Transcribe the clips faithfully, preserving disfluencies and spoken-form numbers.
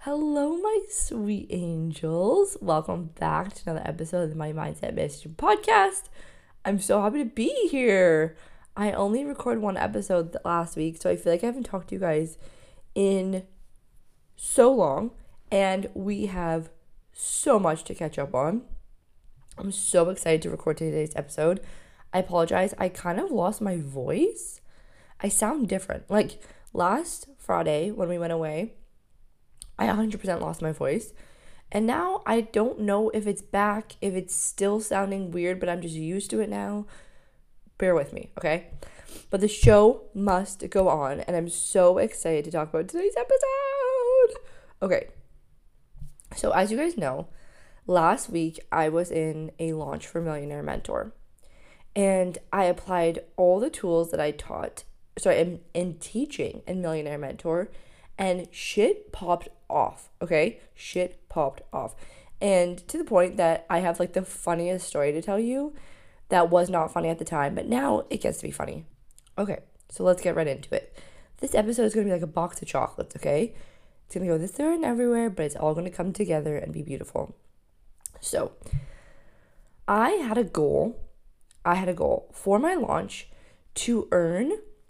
Hello, my sweet angels. Welcome back to another episode of the My Mindset Mission podcast. I'm so happy to be here. I only recorded one episode last week, so I feel like I haven't talked to you guys in so long, and we have so much to catch up on. I'm so excited to record today's episode. I apologize. I kind of lost my voice. I sound different. Like last Friday when we went away, I one hundred percent lost my voice. And now I don't know if it's back, if it's still sounding weird, but I'm just used to it now. Bear with me, okay? But the show must go on, and I'm so excited to talk about today's episode. Okay. So as you guys know, last week I was in a launch for Millionaire Mentor. And I applied all the tools that I taught, sorry, in, in teaching in Millionaire Mentor, and shit popped off, okay? Shit popped off. And to the point that I have like the funniest story to tell you that was not funny at the time, but now it gets to be funny. Okay, so let's get right into it. This episode is going to be like a box of chocolates, okay? It's going to go this, there, and everywhere, but it's all going to come together and be beautiful. So, I had a goal, I had a goal for my launch to earn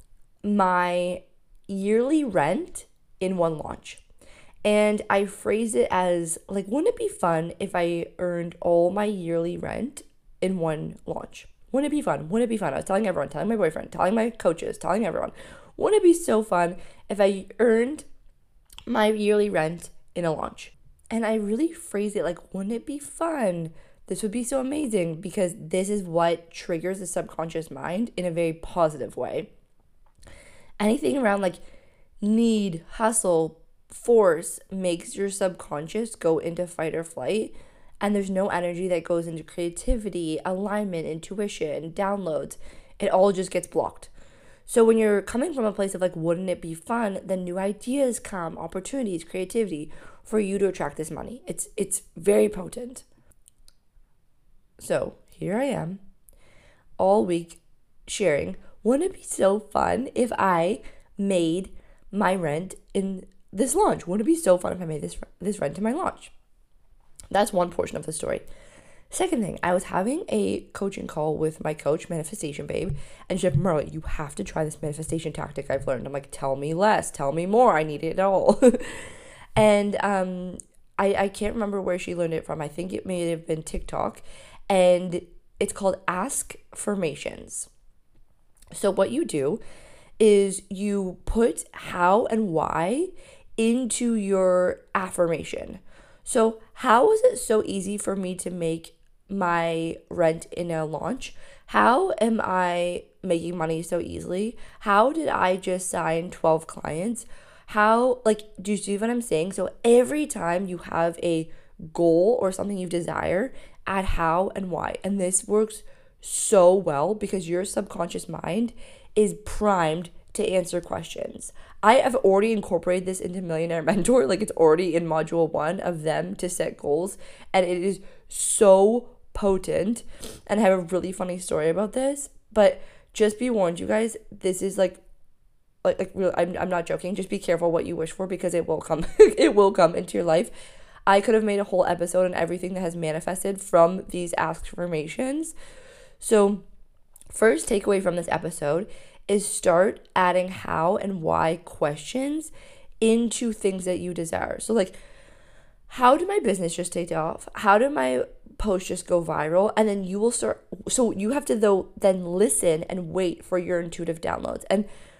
my yearly rent in one launch. And I phrased it as like, wouldn't it be fun if I earned all my yearly rent in one launch? Wouldn't it be fun? Wouldn't it be fun? I was telling everyone, telling my boyfriend, telling my coaches, telling everyone, wouldn't it be so fun if I earned my yearly rent in a launch? And I really phrased it like, wouldn't it be fun? This would be so amazing, because this is what triggers the subconscious mind in a very positive way. Anything around like need, hustle, force makes your subconscious go into fight or flight, and there's no energy that goes into creativity, alignment, intuition, downloads. It all just gets blocked. So when you're coming from a place of like, wouldn't it be fun, then new ideas come, opportunities, creativity for you to attract this money. It's it's very potent. So here I am all week sharing, wouldn't it be so fun if I made my rent in this launch? Wouldn't it be so fun if I made this this rent in my launch? That's one portion of the story. Second thing, I was having a coaching call with my coach, Manifestation Babe, and she's like, Marla, you have to try this manifestation tactic I've learned. I'm like, tell me less, tell me more. I need it all. and um, I, I can't remember where she learned it from. I think it may have been TikTok. And it's called Ask-Formations. So what you do is you put how and why into your affirmation. So how was it so easy for me to make my rent in a launch? How am I making money so easily? How did I just sign twelve clients? How, like, do you see what I'm saying? So every time you have a goal or something you desire, add how and why. And this works so well because your subconscious mind is primed to answer questions. I have already incorporated this into Millionaire Mentor. Like, it's already in module one of them to set goals, and it is so potent. And I have a really funny story about this, but just be warned, you guys, this is like like like real, I'm I'm not joking. Just be careful what you wish for, because it will come it will come into your life. I could have made a whole episode on everything that has manifested from these affirmations. So first takeaway from this episode is start adding how and why questions into things that you desire. So like, how did my business just take off? How did my post just go viral? And then you will start, so you have to though then listen and wait for your intuitive downloads. And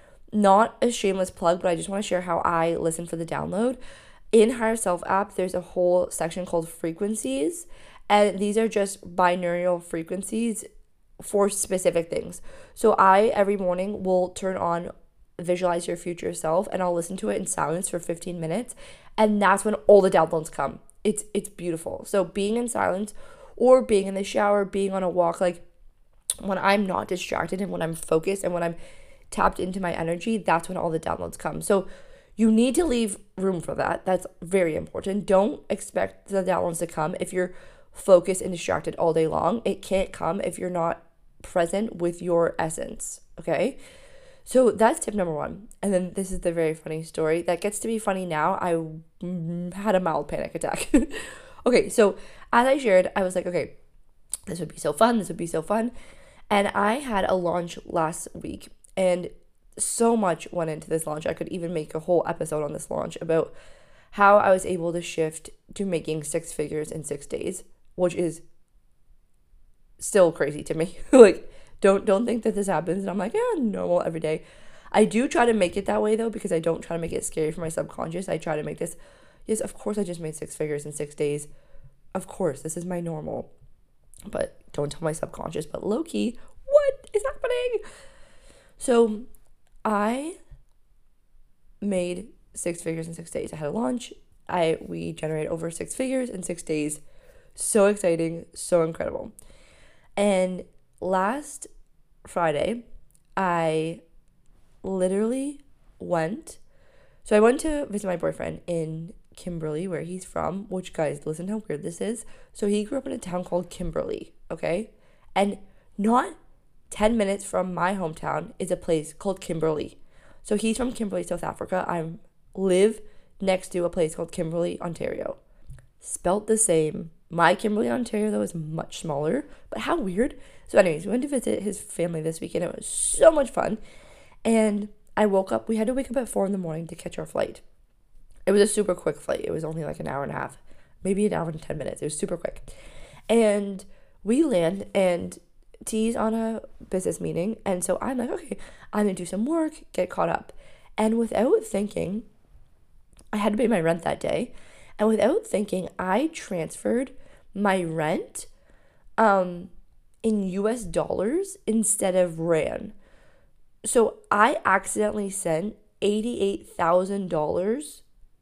not a shameless plug, but I just want to share how I listen for the download. In Higher Self app, there's a whole section called frequencies, and these are just binaural frequencies for specific things. So I, every morning, will turn on Visualize Your Future Self, and I'll listen to it in silence for fifteen minutes, and that's when all the downloads come. It's it's beautiful. So being in silence or being in the shower, being on a walk, like when I'm not distracted and when I'm focused and when I'm tapped into my energy, that's when all the downloads come. So you need to leave room for that. That's very important. Don't expect the downloads to come if you're focused and distracted all day long. It can't come if you're not present with your essence, okay? So that's tip number one. And then this is the very funny story that gets to be funny now. I mm, had a mild panic attack. Okay, so as I shared, I was like, okay, this would be so fun. This would be so fun. And I had a launch last week, and so much went into this launch. I could even make a whole episode on this launch about how I was able to shift to making six figures in six days, which is still crazy to me. Like, don't don't think that this happens and I'm like, yeah, normal every day. I do try to make it that way though, because I don't try to make it scary for my subconscious. I try to make this, yes, of course I just made six figures in six days. Of course, this is my normal. But don't tell my subconscious, but low key, what is happening? So I made six figures in six days. I had a launch. I we generated over six figures in six days. So exciting, so incredible. And last Friday, I literally went. So I went to visit my boyfriend in Kimberly, where he's from, which, guys, listen how weird this is. So he grew up in a town called Kimberly, okay? And not ten minutes from my hometown is a place called Kimberly. So he's from Kimberly, South Africa. I live next to a place called Kimberly, Ontario. Spelt the same. My Kimberly, Ontario, though, is much smaller. But how weird. So anyways, we went to visit his family this weekend. It was so much fun. And I woke up. We had to wake up at four in the morning to catch our flight. It was a super quick flight. It was only like an hour and a half. Maybe an hour and ten minutes. It was super quick. And we land, and T's on a business meeting. And so I'm like, okay, I'm going to do some work, get caught up. And without thinking, I had to pay my rent that day. And without thinking, I transferred my rent um, in U S dollars instead of rand. So I accidentally sent eighty-eight thousand dollars.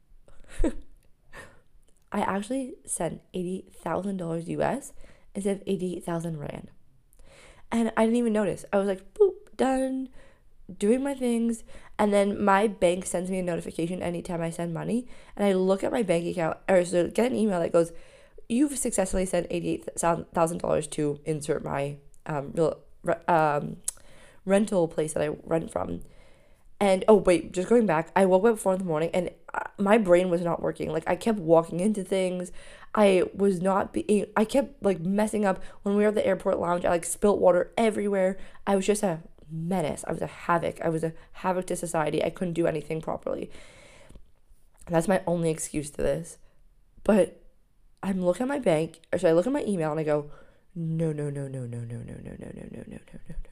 I actually sent eighty thousand dollars U S instead of eighty-eight thousand rand. And I didn't even notice. I was like, boop, done, doing my things. And then my bank sends me a notification anytime I send money. And I look at my bank account, or so get an email that goes, you've successfully sent eighty-eight thousand dollars to insert my um, real, um, rental place that I rent from. And, oh, wait, just going back, I woke up at four in the morning, and my brain was not working. Like, I kept walking into things. I was not being, I kept, like, messing up. When we were at the airport lounge, I, like, spilt water everywhere. I was just a menace. I was a havoc. I was a havoc to society. I couldn't do anything properly. That's my only excuse to this. But I'm looking at my bank, or so I look at my email, and I go, no, no, no, no, no, no, no, no, no, no, no, no, no, no, no.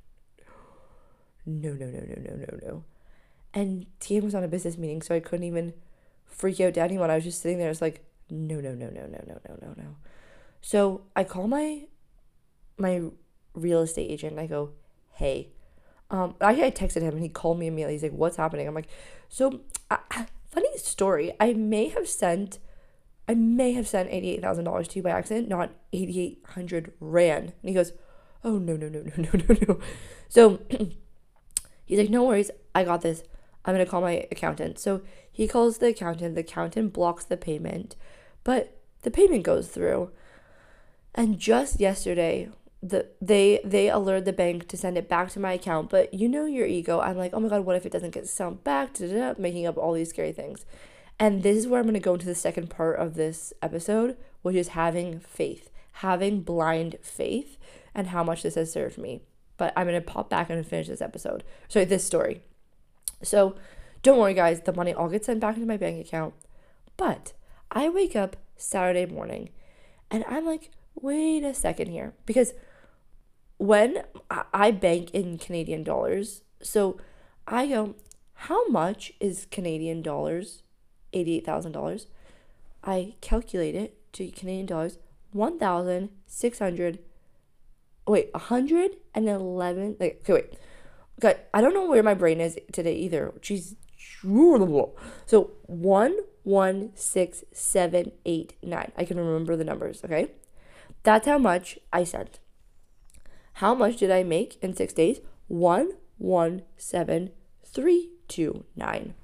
No, no, no, no, no, no, no. And T M was on a business meeting, so I couldn't even freak out to anyone. I was just sitting there. It's like, no, no, no, no, no, no, no, no, no. So I call my my real estate agent, and I go, hey. Um, actually, I texted him, and he called me immediately. He's like, what's happening? I'm like, so, uh, funny story. I may have sent, I may have sent eighty-eight thousand dollars to you by accident, not eighty-eight hundred rand. And he goes, oh, no, no, no, no, no, no, no. So he's like, no worries, I got this. I'm going to call my accountant. So he calls the accountant. The accountant blocks the payment, but the payment goes through. And just yesterday, the they they alert the bank to send it back to my account. But you know your ego. I'm like, oh my God, what if it doesn't get sent back? Da-da-da, making up all these scary things. And this is where I'm going to go into the second part of this episode, which is having faith, having blind faith, and how much this has served me. But I'm going to pop back and finish this episode. Sorry, this story. So don't worry, guys. The money all gets sent back into my bank account. But I wake up Saturday morning, and I'm like, wait a second here. Because when I bank in Canadian dollars, so I go, how much is Canadian dollars? eighty-eight thousand dollars. I calculate it to Canadian dollars, one thousand six hundred Wait, one hundred eleven Like, okay, wait. Okay, I don't know where my brain is today either. Jeez. So, one, one, six, seven, eight, nine. I can remember the numbers, okay? That's how much I sent. How much did I make in six days? One, one, seven, three, two, nine.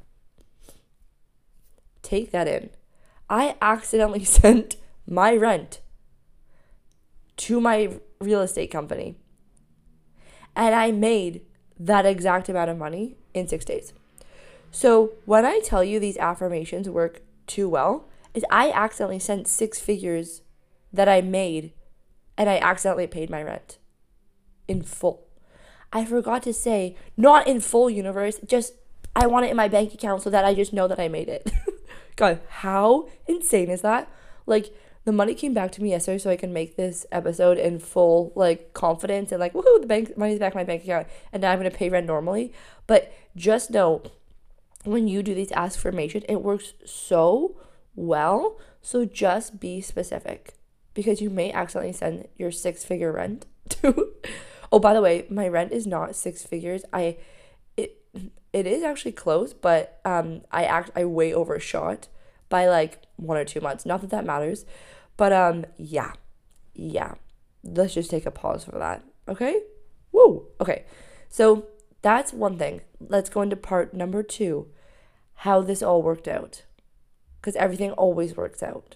Take that in. I accidentally sent my rent to my real estate company, and I made that exact amount of money in six days. So when I tell you these affirmations work too well, is I accidentally sent six figures that I made, and I accidentally paid my rent in full. I forgot to say, not in full, universe, just I want it in my bank account so that I just know that I made it. God, how insane is that? Like, the money came back to me yesterday so I can make this episode in full, like, confidence and, like, woohoo, the bank money's back in my bank account, and now I'm going to pay rent normally. But just know, when you do these affirmations, it works so well. So just be specific, because you may accidentally send your six-figure rent to... Oh, by the way, my rent is not six figures. I... It it is actually close, but um, I act I way overshot by like one or two months. Not that that matters, but um, yeah, yeah. Let's just take a pause for that, okay? Woo. Okay, so that's one thing. Let's go into part number two, how this all worked out, because everything always works out.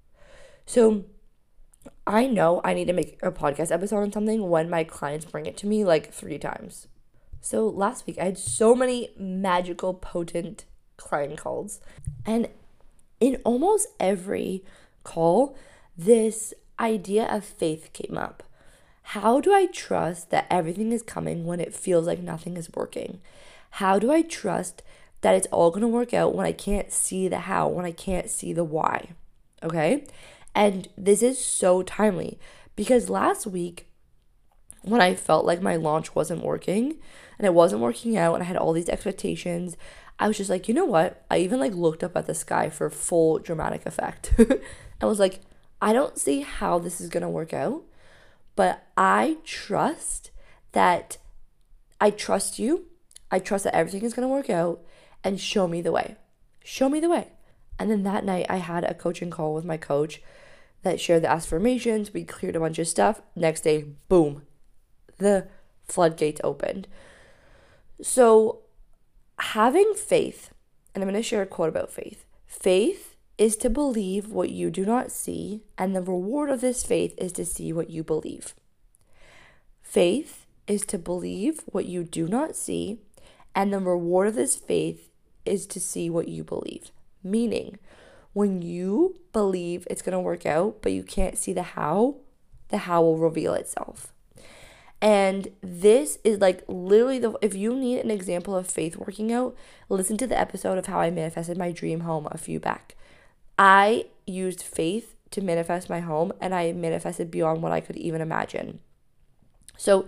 So I know I need to make a podcast episode on something when my clients bring it to me like three times. So last week I had so many magical, potent client calls. And in almost every call, this idea of faith came up. How do I trust that everything is coming when it feels like nothing is working? How do I trust that it's all going to work out when I can't see the how, when I can't see the why? Okay? And this is so timely, because last week when I felt like my launch wasn't working and it wasn't working out and I had all these expectations, I was just like, you know what? I even like looked up at the sky for full dramatic effect. I was like, I don't see how this is going to work out, but I trust that I trust you. I trust that everything is going to work out, and show me the way. Show me the way. And then that night I had a coaching call with my coach that shared the affirmations. We cleared a bunch of stuff. Next day, boom, the floodgates opened. So having faith, and I'm going to share a quote about faith. Faith is to believe what you do not see, and the reward of this faith is to see what you believe. Faith is to believe what you do not see, and the reward of this faith is to see what you believe. Meaning, when you believe it's going to work out, but you can't see the how, the how will reveal itself. And this is like literally the, if you need an example of faith working out, listen to the episode of how I manifested my dream home a few back. I used faith to manifest my home, and I manifested beyond what I could even imagine. So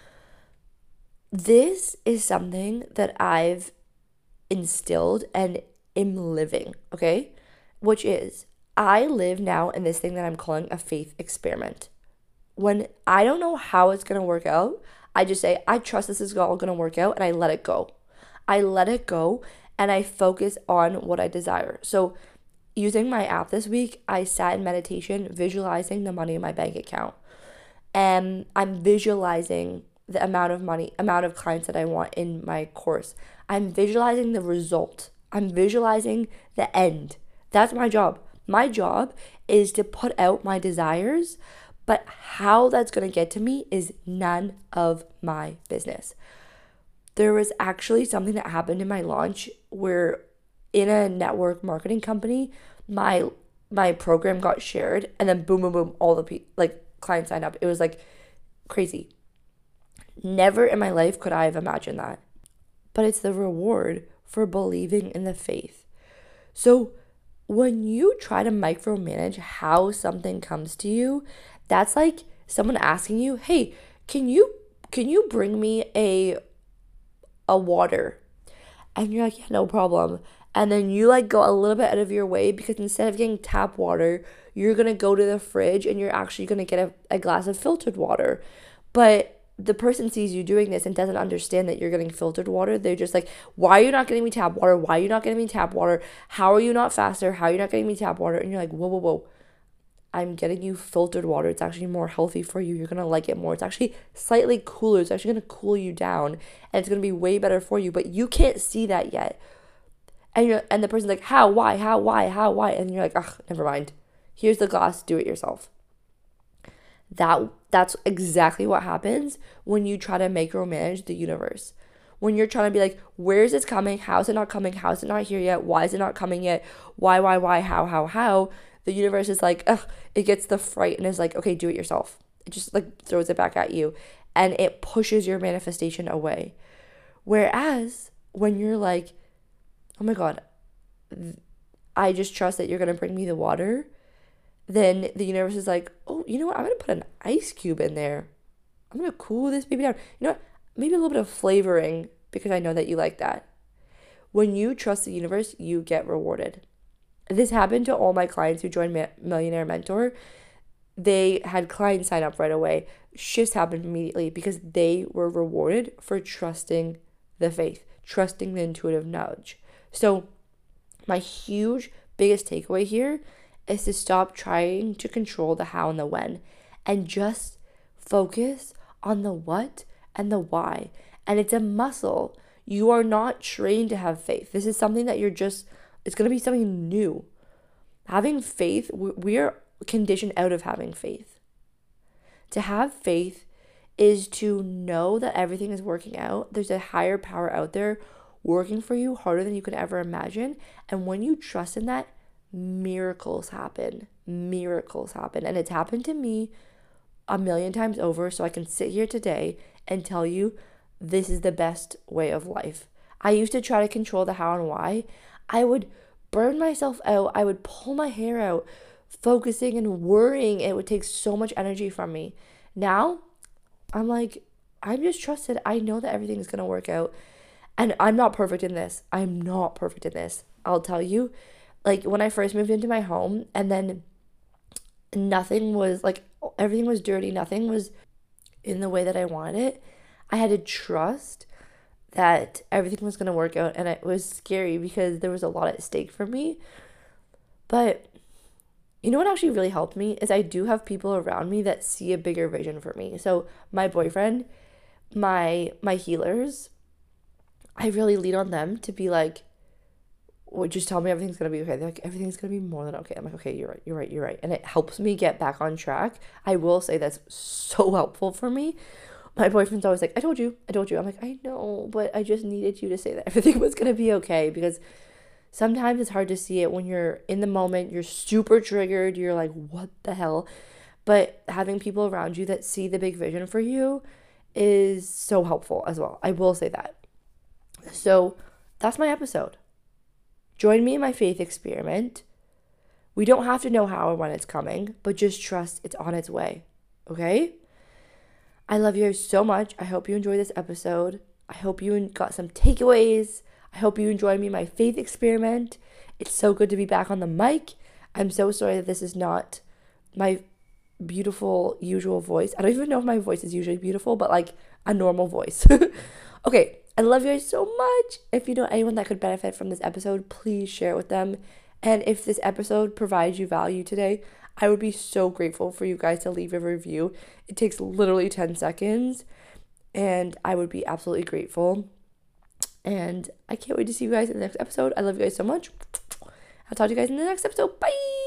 this is something that I've instilled and am living, okay? Which is, I live now in this thing that I'm calling a faith experiment. When I don't know how it's going to work out, I just say, I trust this is all going to work out, and I let it go. I let it go, and I focus on what I desire. So using my app this week, I sat in meditation, visualizing the money in my bank account. And I'm visualizing the amount of money, amount of clients that I want in my course. I'm visualizing the result. I'm visualizing the end. That's my job. My job is to put out my desires, but how that's going to get to me is none of my business. There was actually something that happened in my launch where in a network marketing company, my my program got shared, and then boom, boom, boom, all the pe- like clients signed up. It was like crazy. Never in my life could I have imagined that. But it's the reward for believing in the faith. So when you try to micromanage how something comes to you, that's like someone asking you, hey, can you can you bring me a a water? And you're like, yeah, no problem. And then you like go a little bit out of your way, because instead of getting tap water, you're going to go to the fridge and you're actually going to get a, a glass of filtered water. But the person sees you doing this and doesn't understand that you're getting filtered water. They're just like, why are you not getting me tap water? Why are you not getting me tap water? How are you not faster? How are you not getting me tap water? And you're like, whoa, whoa, whoa. I'm getting you filtered water. It's actually more healthy for you. You're going to like it more. It's actually slightly cooler. It's actually going to cool you down, and it's going to be way better for you. But you can't see that yet. And you're, and the person's like, how, why, how, why, how, why? And you're like, ugh, never mind. Here's the glass. Do it yourself. That That's exactly what happens when you try to micromanage the universe. when you're trying to be like, where is this coming? How is it not coming? How is it not here yet? Why is it not coming yet? Why, why, why, how, how, how? The universe is like, ugh, it gets the fright and is like, okay, do it yourself. It just like throws it back at you and it pushes your manifestation away. Whereas when you're like, oh my God, I just trust that you're going to bring me the water, then the universe is like, oh, you know what? I'm going to put an ice cube in there. I'm going to cool this baby down. You know what? Maybe a little bit of flavoring because I know that you like that. When you trust the universe, you get rewarded. This happened to all my clients who joined Ma- Millionaire Mentor. They had clients sign up right away. Shifts happened immediately because they were rewarded for trusting the faith, trusting the intuitive nudge. So my huge, biggest takeaway here is to stop trying to control the how and the when and just focus on the what and the why. And it's a muscle. You are not trained to have faith. This is something that you're just, it's going to be something new. Having faith, we are conditioned out of having faith. To have faith is to know that everything is working out. There's a higher power out there working for you harder than you could ever imagine. And when you trust in that, miracles happen. Miracles happen. And it's happened to me a million times over. So I can sit here today and tell you this is the best way of life. I used to try to control the how and why. I would burn myself out. I would pull my hair out, focusing and worrying. It would take so much energy from me. Now, I'm like, I'm just trusted. I know that everything is going to work out. And I'm not perfect in this. I'm not perfect in this. I'll tell you, like when I first moved into my home and then nothing was like, everything was dirty. Nothing was in the way that I wanted it. I had to trust that everything was going to work out. And it was scary because there was a lot at stake for me. But you know what actually really helped me is I do have people around me that see a bigger vision for me. So my boyfriend, my my healers, I really lean on them to be like, well, just tell me everything's going to be okay. They're like, everything's going to be more than okay. I'm like, okay, you're right, you're right, you're right. And it helps me get back on track. I will say that's so helpful for me. My boyfriend's always like, I told you, I told you. I'm like, I know, but I just needed you to say that everything was going to be okay because sometimes it's hard to see it when you're in the moment, you're super triggered, you're like, what the hell? But having people around you that see the big vision for you is so helpful as well. I will say that. So that's my episode. Join me in my faith experiment. We don't have to know how or when it's coming, but just trust it's on its way. Okay? I love you guys so much. I hope you enjoyed this episode. I hope you got some takeaways. I hope you enjoyed me in my faith experiment. It's so good to be back on the mic. I'm so sorry that this is not my beautiful, usual voice. I don't even know if my voice is usually beautiful, but like a normal voice. Okay, I love you guys so much. If you know anyone that could benefit from this episode, please share it with them. And if this episode provides you value today, I would be so grateful for you guys to leave a review. It takes literally ten seconds, and I would be absolutely grateful. And I can't wait to see you guys in the next episode. I love you guys so much. I'll talk to you guys in the next episode. Bye.